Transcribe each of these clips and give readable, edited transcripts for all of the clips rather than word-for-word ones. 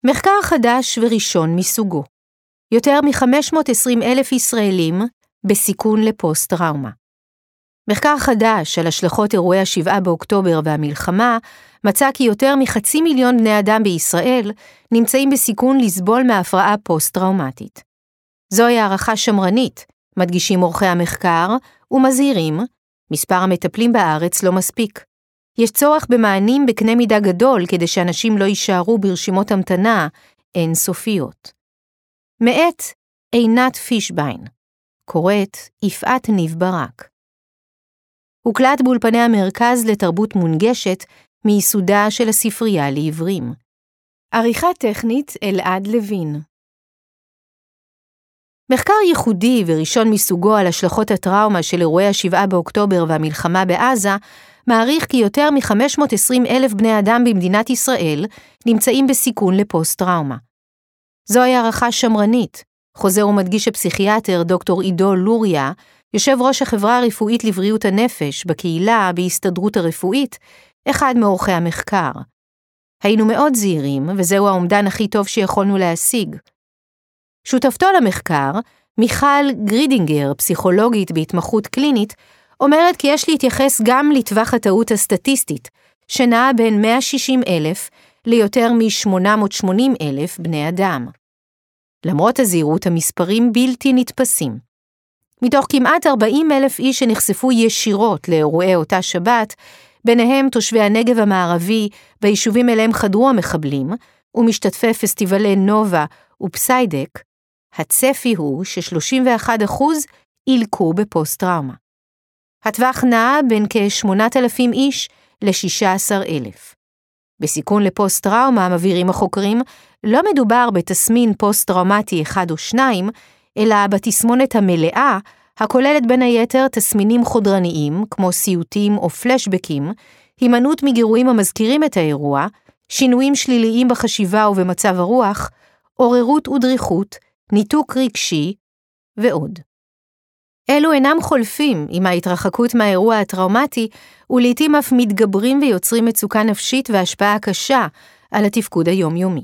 מחקר חדש וראשון מסוגו. יותר מ-520,000 ישראלים בסיכון לפוסט-טראומה. מחקר חדש על השלכות אירועי 7 באוקטובר והמלחמה מצא כי יותר מ500,000 בני אדם בישראל נמצאים בסיכון לסבול מהפרעה פוסט-טראומטית. זוהי הערכה שמרנית, מדגישים עורכי המחקר ומזהירים, מספר המטפלים בארץ לא מספיק. יש צורך במענים בקנה מידה גדול כדי שאנשים לא יישארו ברשימות המתנה אינסופיות. מאת עינת פישביין, קוראת יפעת ניב ברק. הוקלט באולפני המרכז לתרבות מונגשת מייסודה של הספרייה לעברים. עריכה טכנית אלעד לוין. מחקר ייחודי וראשון מסוגו על השלכות הטראומה של אירועי 7 באוקטובר והמלחמה בעזה מעריך כי יותר מ-520,000 בני אדם במדינת ישראל נמצאים בסיכון לפוסט-טראומה. זוהי הערכה שמרנית, חוזר ומדגיש הפסיכיאטר דוקטור עידו לוריה, יושב ראש החברה הרפואית לבריאות הנפש בקהילה בהסתדרות הרפואית, אחד מעורכי המחקר. היינו מאוד זהירים, וזהו האומדן הכי טוב שיכולנו להשיג. שותפתו למחקר, מיכל גרידינגר, פסיכולוגית בהתמחות קלינית, אומרת כי יש להתייחס גם לטווח הטעות הסטטיסטית, שנעה בין 160,000 ליותר מ-880,000 בני אדם. למרות הזהירות, המספרים בלתי נתפסים. מתוך כמעט 40,000 איש שנחשפו ישירות לאירועי אותה שבת, ביניהם תושבי הנגב המערבי ביישובים אליהם חדרו המחבלים, ומשתתפי פסטיבלי נובה ופסיידק, הצפי הוא ש31% ילקו בפוסט-טראומה. הטווח נע בין כ-8,000 איש ל-16,000. בסיכון לפוסט-טראומה, מבהירים החוקרים, לא מדובר בתסמין פוסט-טראומטי 1 או 2, אלא בתסמונת המלאה, הכוללת בין היתר תסמינים חודרניים, כמו סיוטים או פלשבקים, הימנעות מגירויים המזכירים את האירוע, שינויים שליליים בחשיבה ובמצב הרוח, עוררות ודריכות, ניתוק רגשי ועוד. אלו אינם חולפים עם ההתרחקות מהאירוע הטראומטי, ולעיתים אף מתגברים ויוצרים מצוקה נפשית והשפעה קשה על התפקוד היומיומי.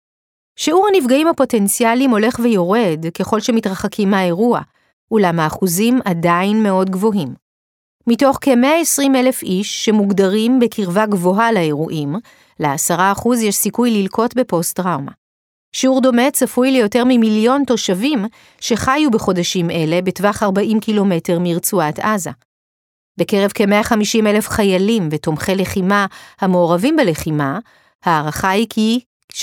שיעור הנפגעים הפוטנציאליים הולך ויורד ככל שמתרחקים מהאירוע, אולם האחוזים עדיין מאוד גבוהים. מתוך כ-120,000 איש שמוגדרים בקרבה גבוהה לאירועים, ל10% יש סיכוי ללקות בפוסט-טראומה. שיעור דומה צפוי ליותר מ1,000,000 תושבים שחיו בחודשים אלה בטווח 40 קילומטר מרצועת עזה. בקרב כ-150,000 חיילים ותומכי לחימה המעורבים בלחימה, הערכה היא כי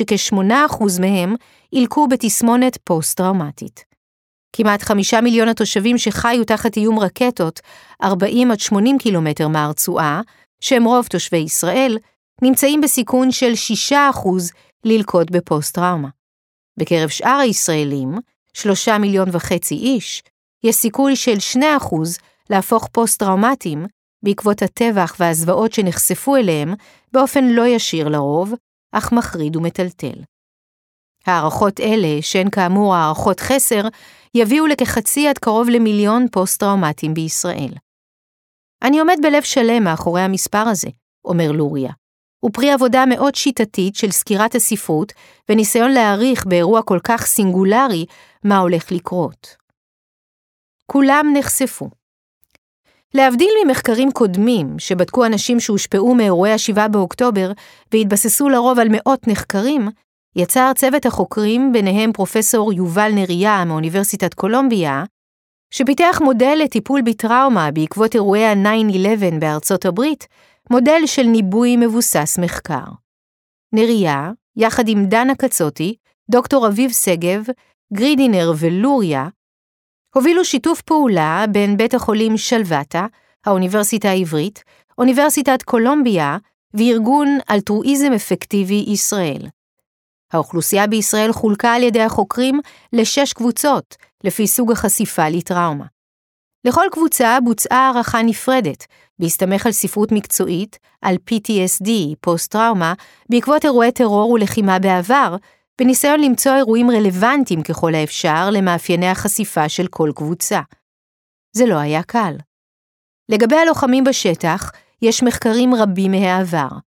שכ8% מהם ילקו בתסמונת פוסט-טראומטית. כמעט 5 מיליון התושבים שחיו תחת איום רקטות 40 עד 80 קילומטר מהרצועה, שהם רוב תושבי ישראל, נמצאים בסיכון של 6% ללקות בפוסט-טראומה. בקרב שאר הישראלים, 3.5 מיליון איש, יש סיכוי של 2% להפוך פוסט-טראומטיים בעקבות הטבח והזוועות שנחשפו אליהם באופן לא ישיר לרוב, אך מחריד ומטלטל. הערכות אלה, שהן כאמור הערכות חסר, יביאו לכחצי עד קרוב ל1,000,000 פוסט-טראומטיים בישראל. אני עומד בלב שלם מאחורי המספר הזה, אומר לוריה. הוא פרי עבודה מאוד שיטתית של סקירת הספרות וניסיון להעריך באירוע כל כך סינגולרי מה הולך לקרות. כולם נחשפו. להבדיל ממחקרים קודמים שבדקו אנשים שהושפעו מאירועי 7 באוקטובר והתבססו לרוב על מאות נחקרים, יצר צוות החוקרים, ביניהם פרופסור יובל נריה מאוניברסיטת קולומביה, שפיתח מודל לטיפול בטראומה בעקבות אירועי ה-9/11 בארצות הברית, מודל של ניבוי מבוסס מחקר. נריה, יחד עם דנה קצוטי, דוקטור אביב סגב, גרידינר ולוריה, הובילו שיתוף פעולה בין בית החולים שלוותה, האוניברסיטה העברית, אוניברסיטת קולומביה וארגון אלטרואיזם אפקטיבי ישראל. האוכלוסייה בישראל חולקה על ידי החוקרים ל6 קבוצות, לפי סוג החשיפה לטראומה. לכל קבוצה בוצעה הערכה נפרדת, בהסתמך על ספרות מקצועית, על PTSD, פוסט-טראומה, בעקבות אירועי טרור ולחימה בעבר, בניסיון למצוא אירועים רלוונטיים ככל האפשר למאפייני החשיפה של כל קבוצה. זה לא היה קל. לגבי הלוחמים בשטח, יש מחקרים רבים מהעבר.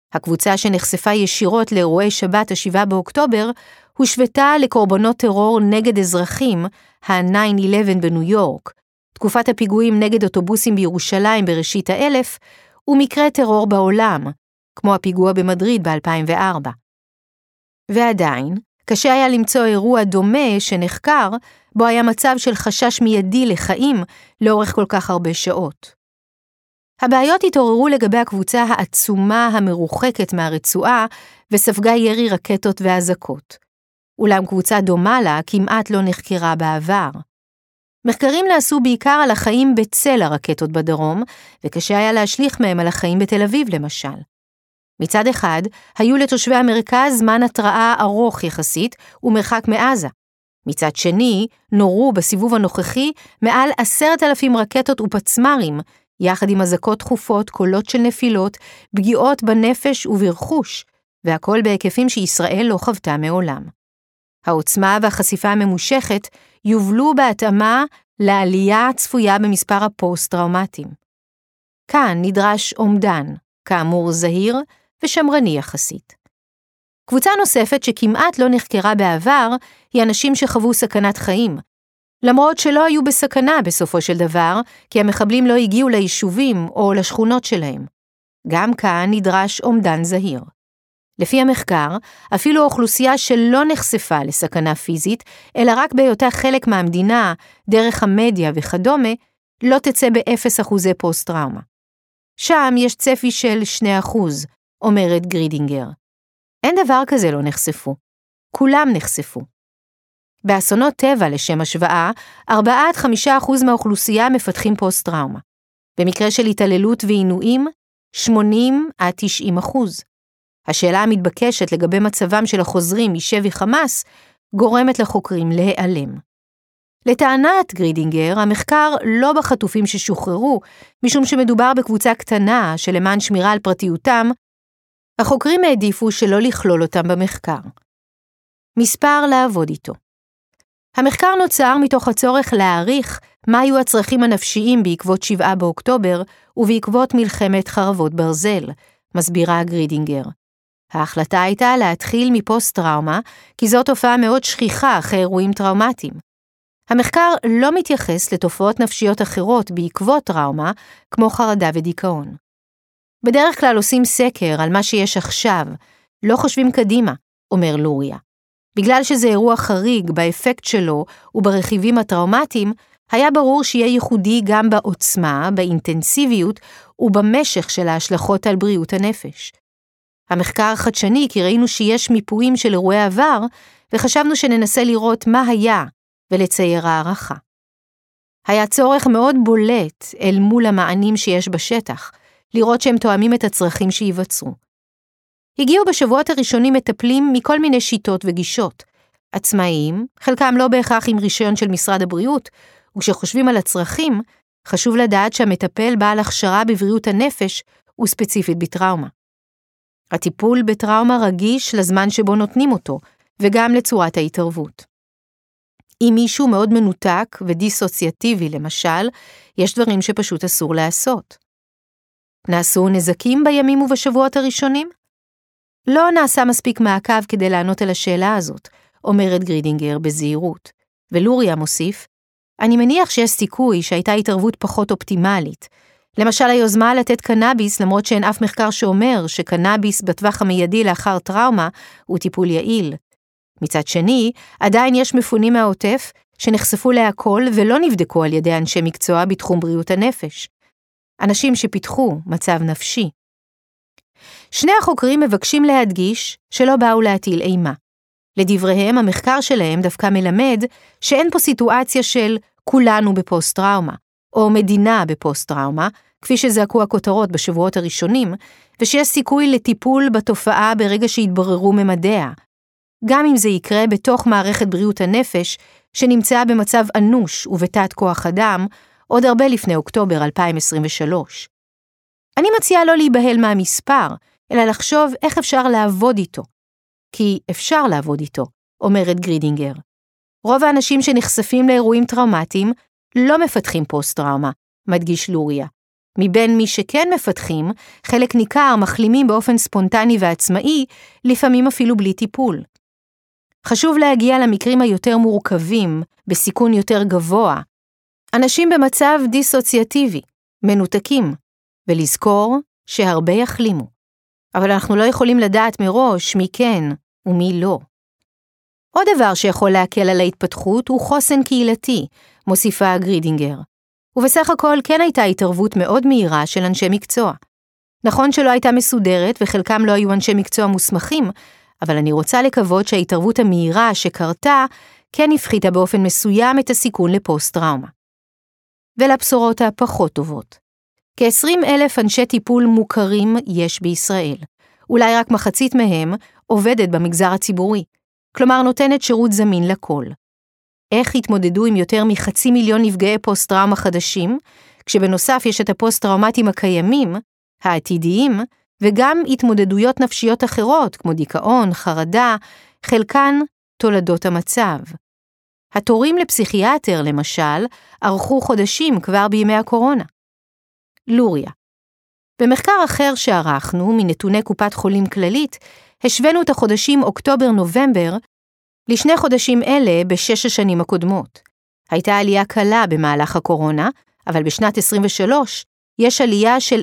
הקבוצה שנחשפה ישירות לאירועי שבת ה-7 באוקטובר, הושוותה לקורבנות טרור נגד אזרחים, ה-9/11 בניו יורק, תקופת הפיגועים נגד אוטובוסים בירושלים בראשית האלף, ומקרה טרור בעולם, כמו הפיגוע במדריד ב-2004. ועדיין, קשה היה למצוא אירוע דומה שנחקר, בו היה מצב של חשש מיידי לחיים לאורך כל כך הרבה שעות. הבעיות התעוררו לגבי הקבוצה העצומה המרוחקת מהרצועה וספגה ירי רקטות והזקות. אולם קבוצה דומה לה כמעט לא נחקרה בעבר. מחקרים נעשו בעיקר על החיים בצל הרקטות בדרום, וקשה היה להשליך מהם על החיים בתל אביב למשל. מצד אחד, היו לתושבי המרכז זמן התראה ארוך יחסית ומרחק מעזה. מצד שני, נורו בסיבוב הנוכחי מעל 10,000 רקטות ופצמרים, יחד עם אזעקות תכופות, קולות של נפילות, פגיעות בנפש וברכוש, והכל בהיקפים שישראל לא חוותה מעולם. העוצמה והחשיפה הממושכת יובלו בהתאמה לעלייה הצפויה במספר הפוסט-טראומטיים. כאן נדרש אומדן, כאמור זהיר ושמרני יחסית. קבוצה נוספת שכמעט לא נחקרה בעבר היא אנשים שחוו סכנת חיים, למרות שלא היו בסכנה בסופו של דבר, כי המחבלים לא הגיעו ליישובים או לשכונות שלהם. גם כאן נדרש אומדן זהיר. לפי המחקר, אפילו האוכלוסייה שלא נחשפה לסכנה פיזית, אלא רק בהיותה חלק מהמדינה, דרך המדיה וכדומה, לא תצא ב0% פוסט-טראומה. שם יש צפי של 2%, אומרת גרידינגר. אין דבר כזה לא נחשפו. כולם נחשפו. באסונות טבע, לשם השוואה, 4-5% מהאוכלוסייה מפתחים פוסט-טראומה. במקרה של התעללות ועינויים, 80-90%. השאלה המתבקשת לגבי מצבם של החוזרים משבי חמאס, גורמת לחוקרים להיעלם. לטענת גרידינגר, המחקר לא בחטופים ששוחררו, משום שמדובר בקבוצה קטנה שלמען שמירה על פרטיותם, החוקרים העדיפו שלא לכלול אותם במחקר. מספר לעבוד איתו. המחקר נוצר מתוך הצורך להעריך מה היו הצרכים הנפשיים בעקבות 7 באוקטובר ובעקבות מלחמת חרבות ברזל, מסבירה גרידינגר. ההחלטה הייתה להתחיל מפוסט-טראומה, כי זו תופעה מאוד שכיחה אחרי אירועים טראומטיים. המחקר לא מתייחס לתופעות נפשיות אחרות בעקבות טראומה, כמו חרדה ודיכאון. בדרך כלל עושים סקר על מה שיש עכשיו, לא חושבים קדימה, אומר לוריה. בגלל שזה אירוע חריג באפקט שלו וברכיבים הטראומטיים, היה ברור שיהיה ייחודי גם בעוצמה, באינטנסיביות ובמשך של ההשלכות על בריאות הנפש. המחקר חדשני כי ראינו שיש מיפויים של אירועי עבר, וחשבנו שננסה לראות מה היה ולצייר הערכה. היה צורך מאוד בולט אל מול המענים שיש בשטח, לראות שהם תואמים את הצרכים שיווצרו. הגיעו בשבועות הראשונים מטפלים מכל מיני שיטות וגישות. עצמאיים, חלקם לא בהכרח עם רישיון של משרד הבריאות, וכשחושבים על הצרכים, חשוב לדעת שהמטפל בעל הכשרה בבריאות הנפש הוא ספציפית בטראומה. הטיפול בטראומה רגיש לזמן שבו נותנים אותו, וגם לצורת ההתערבות. אם מישהו מאוד מנותק ודיסוציאטיבי למשל, יש דברים שפשוט אסור לעשות. נעשו נזקים בימים ובשבועות הראשונים? לא נעשה מספיק מעקב כדי לענות על השאלה הזאת, אומרת גרידינגר בזהירות. ולוריה מוסיף, אני מניח שיש סיכוי שהייתה התערבות פחות אופטימלית. למשל היוזמה לתת קנאביס, למרות שאין אף מחקר שאומר שקנאביס בטווח המיידי לאחר טראומה הוא טיפול יעיל. מצד שני, עדיין יש מפונים מהעוטף שנחשפו להכל ולא נבדקו על ידי אנשי מקצוע בתחום בריאות הנפש. אנשים שפיתחו מצב נפשי. שני החוקרים מבקשים להדגיש שלא באו להטיל אימה. לדבריהם, המחקר שלהם דווקא מלמד שאין פה סיטואציה של כולנו בפוסט-טראומה, או מדינה בפוסט-טראומה, כפי שזעקו הכותרות בשבועות הראשונים, ושיש סיכוי לטיפול בתופעה ברגע שהתבררו ממדיה. גם אם זה יקרה בתוך מערכת בריאות הנפש, שנמצאה במצב אנוש ובתת כוח אדם, עוד הרבה לפני אוקטובר 2023. אני מציעה לא להיבהל מהמספר, אלא לחשוב איך אפשר לעבוד איתו. כי אפשר לעבוד איתו, אומרת גרידינגר. רוב האנשים שנחשפים לאירועים טראומטיים לא מפתחים פוסט-טראומה, מדגיש לוריה. מבין מי שכן מפתחים, חלק ניכר מחלימים באופן ספונטני ועצמאי, לפעמים אפילו בלי טיפול. חשוב להגיע למקרים היותר מורכבים, בסיכון יותר גבוה, אנשים במצב דיסוציאטיבי, מנותקים, ולזכור שהרבה יחלימו. אבל אנחנו לא יכולים לדעת מראש מי כן ומי לא. עוד דבר שיכול להקל על ההתפתחות הוא חוסן קהילתי, מוסיפה גרידינגר. ובסך הכל כן הייתה התערבות מאוד מהירה של אנשי מקצוע. נכון שלא הייתה מסודרת וחלקם לא היו אנשי מקצוע מוסמכים, אבל אני רוצה לקוות שההתערבות המהירה שקרתה כן הפחיתה באופן מסוים את הסיכון לפוסט-טראומה. ולבשורות הפחות טובות. כ-20,000 אנשי טיפול מוכרים יש בישראל. אולי רק מחצית מהם עובדת במגזר הציבורי, כלומר נותנת שירות זמין לכל. איך התמודדו עם יותר מ500,000 נפגעי פוסט-טראומה חדשים, כשבנוסף יש את הפוסט-טראומטיים הקיימים, העתידיים, וגם התמודדויות נפשיות אחרות, כמו דיכאון, חרדה, חלקן תולדות המצב. התורים לפסיכיאטר, למשל, ארכו חודשים כבר בימי הקורונה. לוריה. במחקר אחר שערכנו, מנתוני קופת חולים כללית, השווינו את החודשים אוקטובר-נובמבר לשני חודשים אלה בשש השנים הקודמות. הייתה עלייה קלה במהלך הקורונה, אבל בשנת 23 יש עלייה של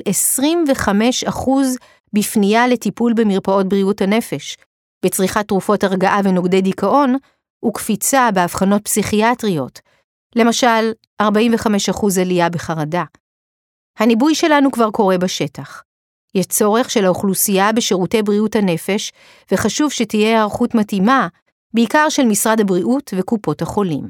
25% בפנייה לטיפול במרפאות בריאות הנפש, בצריכת תרופות הרגעה ונוגדי דיכאון, וקפיצה בהבחנות פסיכיאטריות, למשל 45% עלייה בחרדה. הניבוי שלנו כבר קורה בשטח. יש צורך של האוכלוסייה בשירותי בריאות הנפש, וחשוב שתהיה היערכות מתאימה, בעיקר של משרד הבריאות וקופות החולים.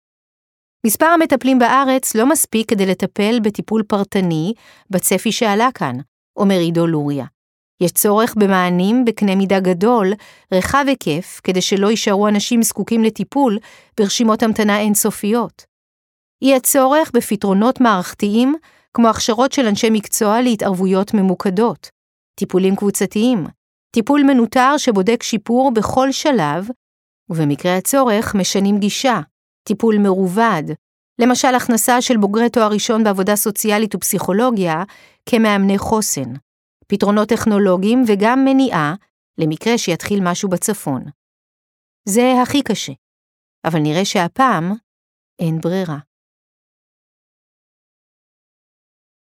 מספר המטפלים בארץ לא מספיק כדי לטפל בטיפול פרטני בצפי שעלה כאן, אומר עידו לוריה. יש צורך במענים בקנה מידה גדול, רחב היקף, כדי שלא יישארו אנשים זקוקים לטיפול ברשימות המתנה אינסופיות. יהיה צורך בפתרונות מערכתיים, כמו הכשרות של אנשי מקצוע להתערבויות ממוקדות, טיפולים קבוצתיים, טיפול מנוטר שבודק שיפור בכל שלב, ובמקרה הצורך משנים גישה, טיפול מרובד, למשל הכנסה של בוגרי תואר ראשון בעבודה סוציאלית ופסיכולוגיה כמאמני חוסן, פתרונות טכנולוגיים וגם מניעה למקרה שיתחיל משהו בצפון. זה הכי קשה, אבל נראה שהפעם אין ברירה.